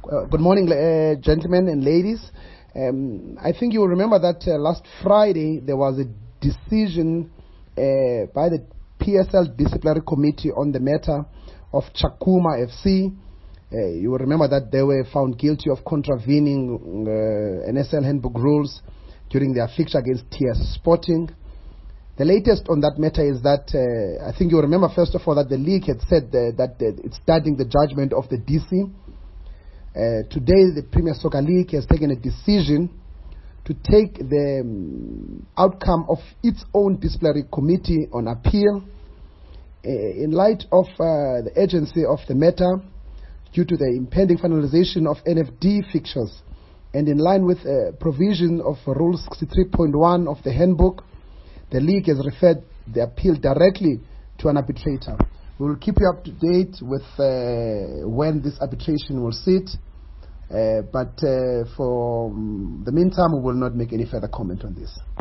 Good morning, gentlemen and ladies. I think you will remember that last Friday there was a decision by the PSL Disciplinary Committee on the matter of Chakuma FC. You will remember that they were found guilty of contravening NSL handbook rules during their fixture against TS Sporting. The latest on that matter is that I think you will remember first of all that the league had said that it's studying the judgment of the DC. Today, the Premier Soccer League has taken a decision to take the outcome of its own disciplinary committee on appeal in light of the urgency of the matter due to the impending finalization of NFD fixtures and in line with provision of Rule 63.1 of the handbook. The league has referred the appeal directly to an arbitrator. We will keep you up to date with when this arbitration will sit, but for the meantime, we will not make any further comment on this.